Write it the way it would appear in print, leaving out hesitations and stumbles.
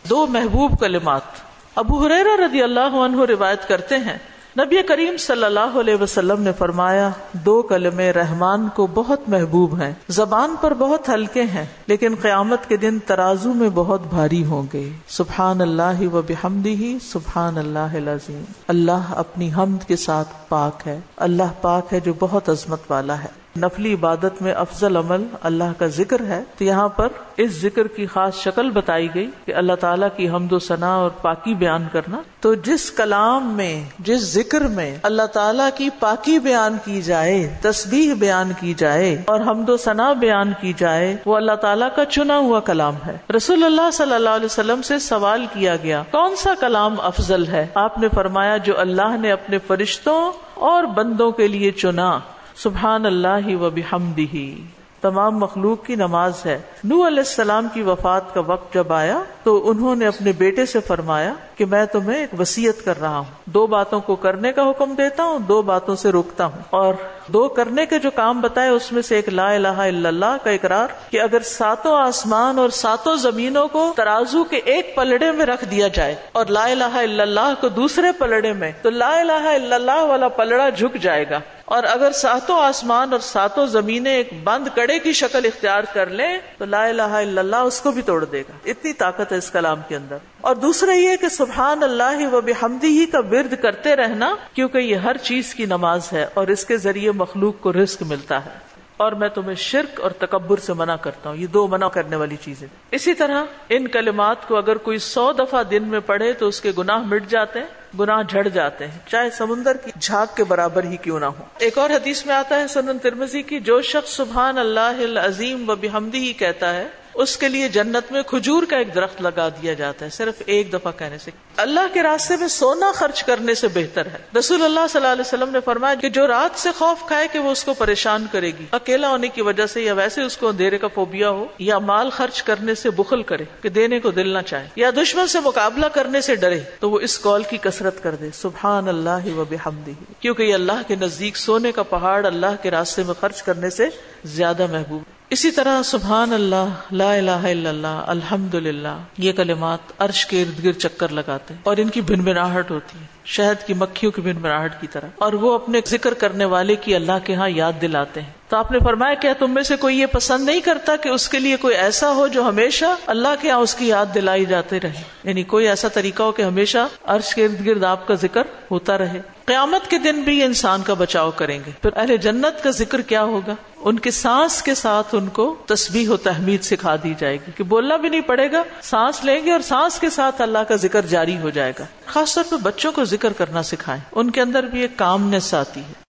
دو محبوب کلمات۔ ابو ہریرہ رضی اللہ عنہ روایت کرتے ہیں نبی کریم صلی اللہ علیہ وسلم نے فرمایا، دو کلمے رحمان کو بہت محبوب ہیں، زبان پر بہت ہلکے ہیں لیکن قیامت کے دن ترازو میں بہت بھاری ہوں گے، سبحان اللہ و بحمدہ سبحان اللہ العظیم۔ اللہ اپنی حمد کے ساتھ پاک ہے، اللہ پاک ہے جو بہت عظمت والا ہے۔ نفلی عبادت میں افضل عمل اللہ کا ذکر ہے، تو یہاں پر اس ذکر کی خاص شکل بتائی گئی کہ اللہ تعالیٰ کی حمد و ثنا اور پاکی بیان کرنا۔ تو جس کلام میں، جس ذکر میں اللہ تعالیٰ کی پاکی بیان کی جائے، تسبیح بیان کی جائے اور حمد و ثنا بیان کی جائے، وہ اللہ تعالیٰ کا چنا ہوا کلام ہے۔ رسول اللہ صلی اللہ علیہ وسلم سے سوال کیا گیا، کون سا کلام افضل ہے؟ آپ نے فرمایا، جو اللہ نے اپنے فرشتوں اور بندوں کے لیے چنا، سبحان اللہ و بحمدہ۔ تمام مخلوق کی نماز ہے۔ نوح علیہ السلام کی وفات کا وقت جب آیا تو انہوں نے اپنے بیٹے سے فرمایا کہ میں تمہیں ایک وصیت کر رہا ہوں، دو باتوں کو کرنے کا حکم دیتا ہوں، دو باتوں سے روکتا ہوں، اور دو کرنے کے جو کام بتائے اس میں سے ایک لا الہ الا اللہ کا اقرار، کہ اگر ساتوں آسمان اور ساتوں زمینوں کو ترازو کے ایک پلڑے میں رکھ دیا جائے اور لا الہ الا اللہ کو دوسرے پلڑے میں، تو لا الہ الا اللہ والا پلڑا جھک جائے گا، اور اگر ساتوں آسمان اور ساتوں زمینیں ایک بند کڑے کی شکل اختیار کر لیں تو لا الہ الا اللہ اس کو بھی توڑ دے گا۔ اتنی طاقت ہے اس کلام کے اندر۔ اور دوسرا یہ کہ سبحان اللہ و بحمدہ کا ورد کرتے رہنا، کیونکہ یہ ہر چیز کی نماز ہے اور اس کے ذریعے مخلوق کو رزق ملتا ہے۔ اور میں تمہیں شرک اور تکبر سے منع کرتا ہوں، یہ دو منع کرنے والی چیزیں۔ اسی طرح ان کلمات کو اگر کوئی 100 دفعہ دن میں پڑھے تو اس کے گناہ مٹ جاتے ہیں، گناہ جھڑ جاتے ہیں، چاہے سمندر کی جھاگ کے برابر ہی کیوں نہ ہو۔ ایک اور حدیث میں آتا ہے سنن ترمذی کی، جو شخص سبحان اللہ العظیم و بحمدہ کہتا ہے اس کے لیے جنت میں کھجور کا ایک درخت لگا دیا جاتا ہے، صرف ایک دفعہ کہنے سے۔ اللہ کے راستے میں سونا خرچ کرنے سے بہتر ہے۔ رسول اللہ صلی اللہ علیہ وسلم نے فرمایا کہ جو رات سے خوف کھائے کہ وہ اس کو پریشان کرے گی، اکیلا ہونے کی وجہ سے، یا ویسے اس کو اندھیرے کا فوبیا ہو، یا مال خرچ کرنے سے بخل کرے کہ دینے کو دل نہ چاہے، یا دشمن سے مقابلہ کرنے سے ڈرے، تو وہ اس قول کی کثرت کر دے، سبحان اللہ و بحمدہ، کیونکہ یہ اللہ کے نزدیک سونے کا پہاڑ اللہ کے راستے میں خرچ کرنے سے زیادہ محبوب۔ اسی طرح سبحان اللہ، لا الہ الا اللہ، الحمدللہ، یہ کلمات عرش کے ارد گرد چکر لگاتے ہیں اور ان کی بھنبھناہٹ ہوتی ہے شہد کی مکھیوں کی بھنبھناہٹ کی طرح، اور وہ اپنے ذکر کرنے والے کی اللہ کے ہاں یاد دلاتے ہیں۔ تو آپ نے فرمایا، کیا تم میں سے کوئی یہ پسند نہیں کرتا کہ اس کے لیے کوئی ایسا ہو جو ہمیشہ اللہ کے ہاں اس کی یاد دلائی جاتے رہے؟ یعنی کوئی ایسا طریقہ ہو کہ ہمیشہ عرش کے ارد گرد آپ کا ذکر ہوتا رہے۔ قیامت کے دن بھی انسان کا بچاؤ کریں گے۔ پھر اہل جنت کا ذکر کیا ہوگا؟ ان کے سانس کے ساتھ ان کو تسبیح و تحمید سکھا دی جائے گی کہ بولنا بھی نہیں پڑے گا، سانس لیں گے اور سانس کے ساتھ اللہ کا ذکر جاری ہو جائے گا۔ خاص طور پہ بچوں کو ذکر کرنا سکھائیں، ان کے اندر بھی ایک کامنس آتی ہے۔